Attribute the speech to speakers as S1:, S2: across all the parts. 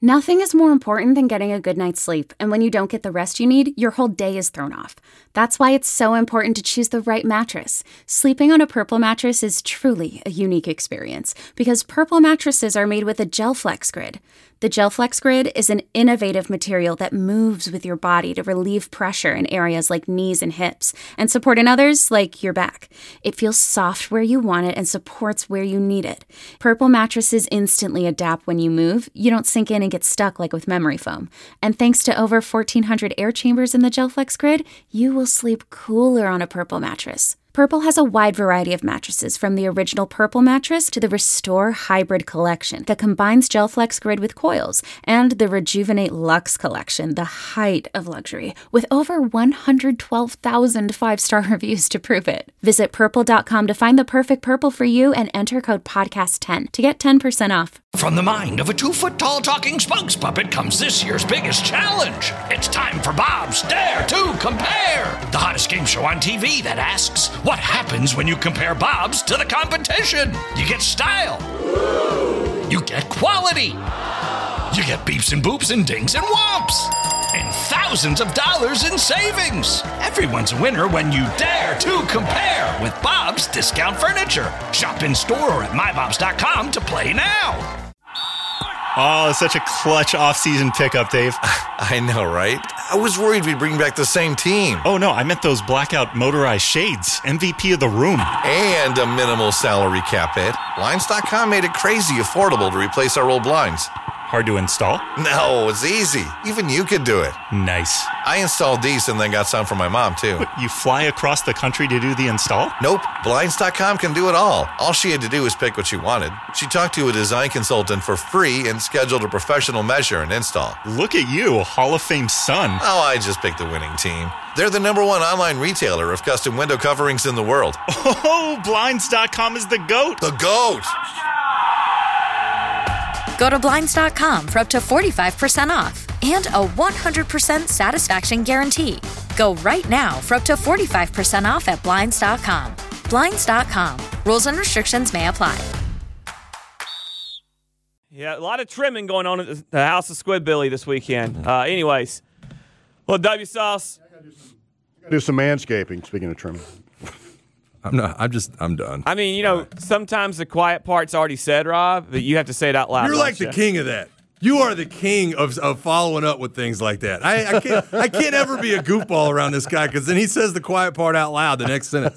S1: Nothing is more important than getting a good night's sleep, and when you don't get the rest you need, your whole day is thrown off. That's why it's so important to choose the right mattress. Sleeping on a Purple mattress is truly a unique experience, because Purple mattresses are made with a GelFlex Grid. The GelFlex Grid is an innovative material that moves with your body to relieve pressure in areas like knees and hips, and support in others like your back. It feels soft where you want it and supports where you need it. Purple mattresses instantly adapt when you move. You don't sink in and get stuck like with memory foam. And thanks to over 1,400 air chambers in the GelFlex Grid, you will sleep cooler on a Purple mattress. Purple has a wide variety of mattresses, from the original Purple mattress to the Restore Hybrid collection that combines GelFlex Grid with coils, and the Rejuvenate Luxe collection, the height of luxury, with over 112,000 five-star reviews to prove it. Visit purple.com to find the perfect Purple for you and enter code podcast10 to get 10% off.
S2: From the mind of a 2-foot-tall talking spokes puppet comes this year's biggest challenge. It's time for Bob's Dare to Compare, the hottest game show on TV that asks, what happens when you compare Bob's to the competition? You get style. You get quality. You get beeps and boops and dings and whomps. And thousands of dollars in savings. Everyone's a winner when you dare to compare with Bob's Discount Furniture. Shop in store or at mybobs.com to play now.
S3: Oh, such a clutch off-season pickup, Dave.
S4: I know, right? I was worried we'd bring back the same team.
S3: Oh, no, I meant those blackout motorized shades. MVP of the room.
S4: And a minimal salary cap hit. Blinds.com made it crazy affordable to replace our old blinds.
S3: Hard to install?
S4: No, it's easy. Even you could do it.
S3: Nice.
S4: I installed these and then got some for my mom, too.
S3: What, you fly across the country to do the install?
S4: Nope. Blinds.com can do it all. All she had to do was pick what she wanted. She talked to a design consultant for free and scheduled a professional measure and install.
S3: Look at you, Hall of Fame son.
S4: Oh, I just picked the winning team. They're the #1 online retailer of custom window coverings in the world.
S3: Oh, Blinds.com is the GOAT.
S4: The GOAT!
S5: Go to Blinds.com for up to 45% off and a 100% satisfaction guarantee. Go right now for up to 45% off at Blinds.com. Blinds.com. Rules and restrictions may apply.
S6: Yeah, a lot of trimming going on at the House of Squidbilly this weekend. Anyways, well, W Sauce.
S7: Do some manscaping, speaking of trimming.
S8: I'm done.
S6: I mean, sometimes the quiet part's already said, Rob, but you have to say it out loud.
S8: You're like the king of that. You are the king of following up with things like that. I can't ever be a goofball around this guy, because then he says the quiet part out loud the next sentence.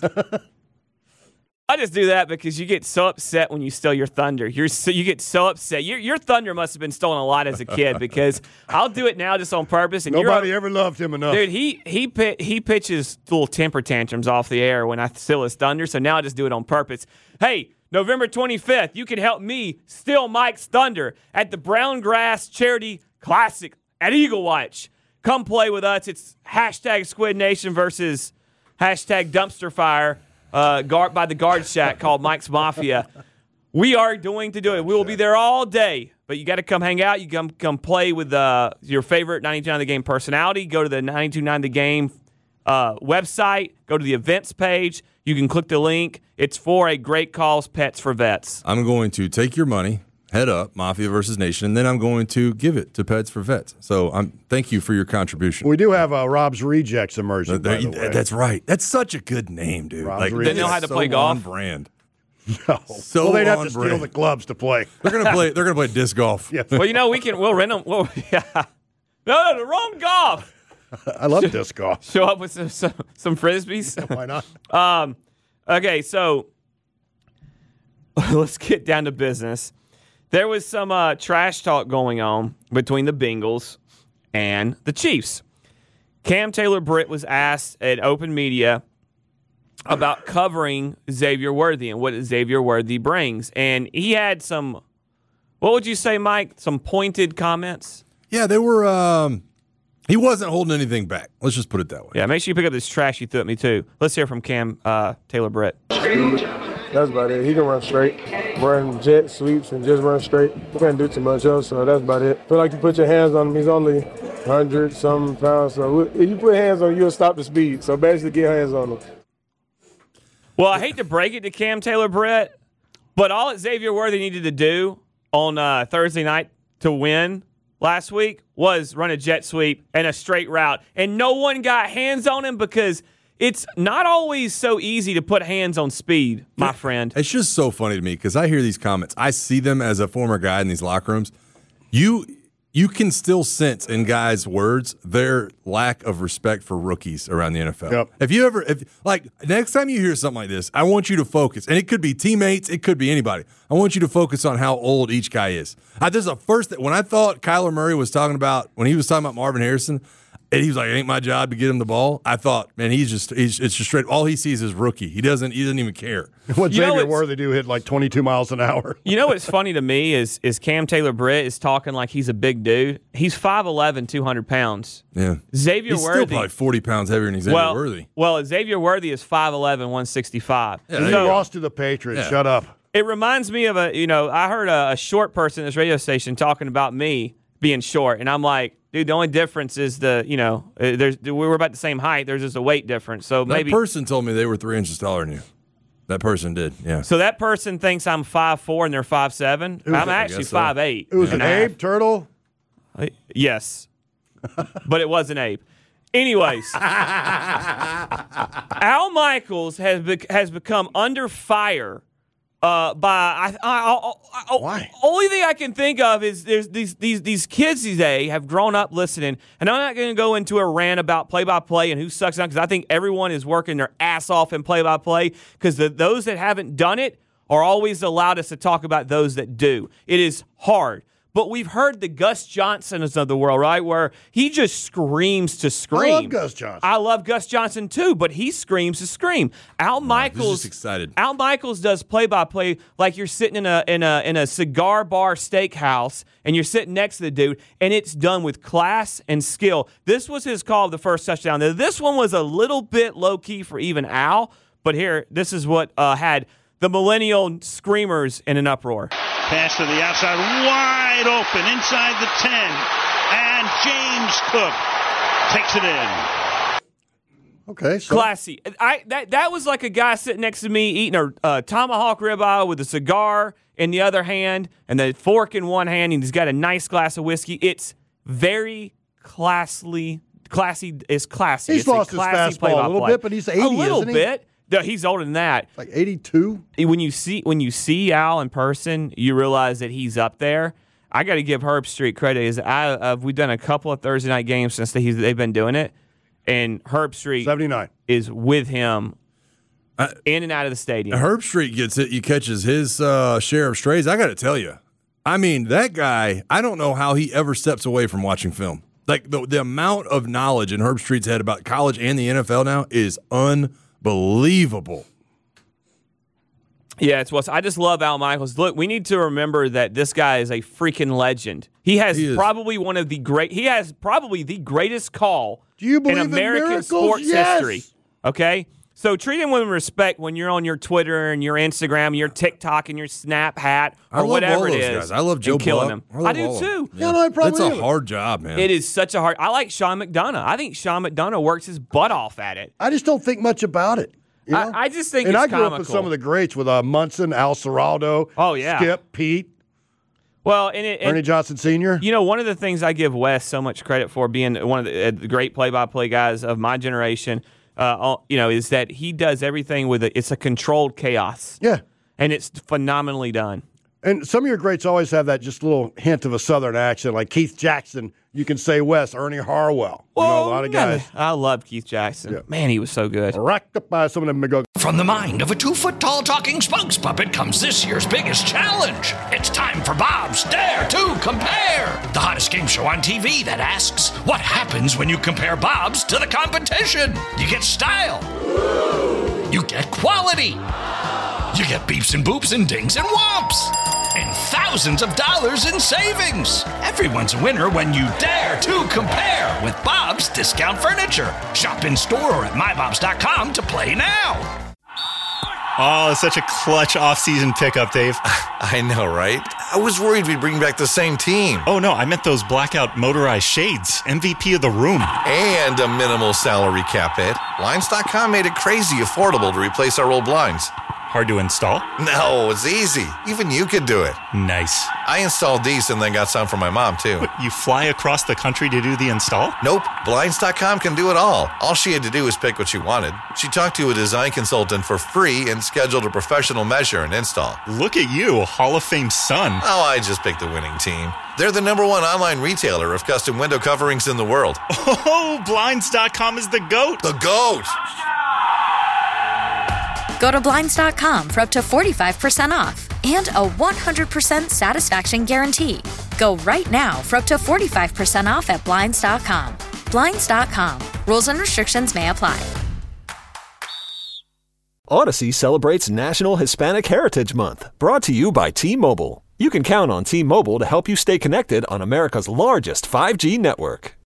S6: I just do that because you get so upset when you steal your thunder. You get so upset. Your thunder must have been stolen a lot as a kid, because I'll do it now just on purpose. And
S7: nobody ever loved him enough.
S6: Dude, he pitches little temper tantrums off the air when I steal his thunder, so now I just do it on purpose. Hey, November 25th, you can help me steal Mike's thunder at the Brown Grass Charity Classic at Eagle Watch. Come play with us. It's hashtag Squid Nation versus hashtag Dumpster Fire. By the guard shack called Mike's Mafia. We are going to do it. We will be there all day, but you got to come hang out. You come play with your favorite 929 The Game personality. Go to the 929 The Game website. Go to the events page. You can click the link. It's for a great cause, Pets for Vets.
S8: I'm going to take your money, head up, Mafia versus Nation, and then I'm going to give it to Pets for Vets. So thank you for your contribution.
S7: We do have Rob's Rejects emerging, by the way.
S8: That's right. That's such a good name, dude.
S6: They know how to play golf.
S8: On brand.
S7: No.
S8: So
S7: they'd have to
S8: brand.
S7: steal the clubs to play.
S8: They're gonna play disc golf.
S7: Yes.
S6: Well, we'll rent them. No, the wrong golf.
S7: I love disc golf.
S6: Show up with some frisbees.
S7: Yeah, why not?
S6: Okay, so let's get down to business. There was some trash talk going on between the Bengals and the Chiefs. Cam Taylor-Britt was asked at Open Media about covering Xavier Worthy and what Xavier Worthy brings. And he had some, what would you say, Mike, some pointed comments?
S8: Yeah, they were, he wasn't holding anything back. Let's just put it that way.
S6: Yeah, make sure you pick up this trash you threw at me, too. Let's hear from Cam Taylor-Britt.
S9: That's about it. He can run straight, run jet sweeps, and just run straight. He can't do too much else, so that's about it. Feel like you put your hands on him. He's only 100-something pounds, so if you put hands on him, you'll stop the speed. So basically, get hands on him.
S6: Well, I hate to break it to Cam Taylor-Britt, but all that Xavier Worthy needed to do on Thursday night to win last week was run a jet sweep and a straight route. And no one got hands on him because it's not always so easy to put hands on speed, my friend.
S8: It's just so funny to me because I hear these comments. I see them as a former guy in these locker rooms. You can still sense in guys' words their lack of respect for rookies around the NFL.
S7: Yep.
S8: If next time you hear something like this, I want you to focus, and it could be teammates, it could be anybody. I want you to focus on how old each guy is. This is the first when I thought Kyler Murray was talking about when he was talking about Marvin Harrison, and he was like, "It ain't my job to get him the ball." I thought, man, it's just straight. All he sees is rookie. He doesn't even care.
S7: What Xavier Worthy do hit like 22 miles an hour.
S6: You know what's funny to me is Cam Taylor-Britt is talking like he's a big dude. He's 5'11", 200 pounds.
S8: Yeah.
S6: Xavier
S8: He's
S6: Worthy.
S8: still probably 40 pounds heavier than Xavier Worthy.
S6: Well, Xavier Worthy is 5'11", 165.
S7: He lost to the Patriots.
S8: Yeah.
S7: Shut up.
S6: It reminds me of I heard a short person at this radio station talking about me being short, and I'm like, dude, the only difference is we're about the same height. There's just a weight difference. So
S8: That person told me they were 3 inches taller than you. That person did, yeah.
S6: So that person thinks I'm 5'4" and they're 5'7". I'm actually 5'8".
S7: It was an Abe Turtle?
S6: Yes. But it wasn't Abe. Anyways, Al Michaels has become under fire by
S7: why?
S6: Only thing I can think of is there's these kids today have grown up listening, and I'm not going to go into a rant about play-by-play and who sucks on because I think everyone is working their ass off in play-by-play because those that haven't done it are always allowed us to talk about those that do. It is hard. But we've heard the Gus Johnsons of the world, right, where he just screams to scream.
S7: I love Gus Johnson.
S6: I love Gus Johnson too, but he screams to scream. Al Michaels,
S8: just excited.
S6: Al Michaels does play-by-play like you're sitting in a cigar bar steakhouse and you're sitting next to the dude, and it's done with class and skill. This was his call of the first touchdown. Now, this one was a little bit low-key for even Al, but here, this is what had the millennial screamers in an uproar.
S10: Pass to the outside, wide open, inside the 10. And James Cook takes it in.
S7: Okay. So
S6: Classy. That was like a guy sitting next to me eating a tomahawk ribeye with a cigar in the other hand and the fork in one hand, and he's got a nice glass of whiskey. It's very classy. It's classy.
S7: He's
S6: it's
S7: lost
S6: a
S7: his
S6: classy
S7: fastball
S6: play-by-play.
S7: a little bit, but he's 80,
S6: a little
S7: isn't he?
S6: bit. No, he's older than that.
S7: Like 82?
S6: When you see Al in person, you realize that he's up there. I got to give Herb Street credit. We've done a couple of Thursday night games since they've been doing it, and Herb Street
S7: 79
S6: is with him in and out of the stadium.
S8: Herb Street gets it. He catches his share of strays. I got to tell you, I mean, that guy, I don't know how he ever steps away from watching film. Like the amount of knowledge in Herb Street's head about college and the NFL now is unbelievable.
S6: Yeah, I just love Al Michaels. Look, we need to remember that this guy is a freaking legend. He has probably the greatest call
S7: Do you believe
S6: in American
S7: miracles?
S6: sports
S7: Yes.
S6: history. Okay? So treat him with respect when you're on your Twitter and your Instagram, your TikTok and your Snap hat
S8: I
S6: or
S8: love
S6: whatever
S8: all
S6: it
S8: those
S6: is.
S8: guys. I love Joe
S6: and killing
S8: Buck.
S6: him.
S8: I
S6: I do
S8: love all
S6: too.
S8: of them.
S7: Yeah, no, I probably
S8: That's a
S7: am.
S8: hard job, man.
S6: It is such a hard. I like Sean McDonough. I think Sean McDonough works his butt off at it.
S7: I just don't think much about it. You know?
S6: I just think
S7: and
S6: it's
S7: I grew up with
S6: comical.
S7: some of the greats with Munson, Al Serraldo,
S6: Oh, yeah.
S7: Skip, Pete,
S6: Well,
S7: Ernie Johnson Sr.
S6: You know, one of the things I give Wes so much credit for being one of the great play-by-play guys of my generation, is that he does everything with it's a controlled chaos.
S7: Yeah.
S6: And it's phenomenally done.
S7: And some of your greats always have that just little hint of a Southern accent, like Keith Jackson. You can say Wes, Ernie Harwell. A lot of guys.
S6: I love Keith Jackson.
S7: Yeah.
S6: Man, he was so good.
S7: Racked up by some of them. Go,
S2: From the mind of a 2-foot-tall talking spokes puppet comes this year's biggest challenge. It's time for Bob's Dare to Compare, the hottest game show on TV that asks, what happens when you compare Bob's to the competition? You get style. You get quality. You get beeps and boops and dings and whomps. And thousands of dollars in savings. Everyone's a winner when you dare to compare with Bob's Discount Furniture. Shop in store or at mybobs.com to play now.
S3: Oh, it's such a clutch off-season pickup, Dave.
S4: I know, right? I was worried we'd bring back the same team.
S3: Oh, no, I meant those blackout motorized shades. MVP of the room.
S4: And a minimal salary cap hit. Blinds.com made it crazy affordable to replace our old blinds.
S3: Hard to install?
S4: No, it's easy. Even you can do it.
S3: Nice.
S4: I installed these and then got some for my mom, too.
S3: But you fly across the country to do the install?
S4: Nope. Blinds.com can do it all. All she had to do was pick what she wanted. She talked to a design consultant for free and scheduled a professional measure and install.
S3: Look at you, Hall of Fame son.
S4: Oh, I just picked the winning team. They're the #1 online retailer of custom window coverings in the world.
S3: Oh, Blinds.com is the GOAT.
S4: The GOAT!
S5: Go to Blinds.com for up to 45% off and a 100% satisfaction guarantee. Go right now for up to 45% off at Blinds.com. Blinds.com. Rules and restrictions may apply.
S11: Odyssey celebrates National Hispanic Heritage Month, brought to you by T-Mobile. You can count on T-Mobile to help you stay connected on America's largest 5G network.